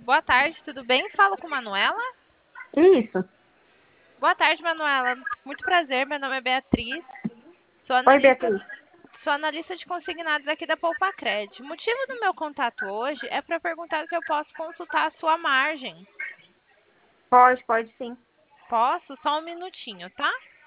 Boa tarde, tudo bem? Falo com Manuela? Isso. Boa tarde, Manuela. Muito prazer, meu nome é Beatriz. Sou Oi, analista, Beatriz. sou analista de consignados aqui da Poupacred. O motivo do meu contato hoje é para perguntar se eu posso consultar a sua margem. Pode sim. Posso? Só um minutinho, tá?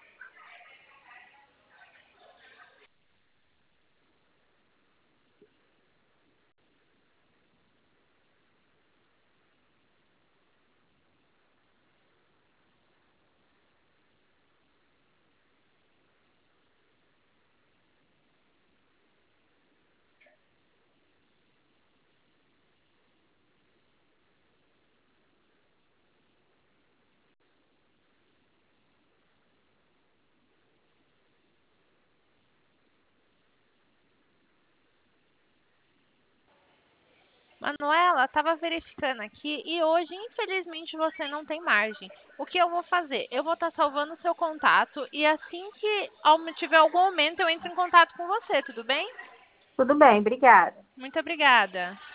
Manuela, estava verificando aqui e hoje, infelizmente, você não tem margem. O que eu vou fazer? Eu vou estar salvando o seu contato e assim que tiver algum aumento, eu entro em contato com você, tudo bem? Tudo bem, obrigada. Muito obrigada.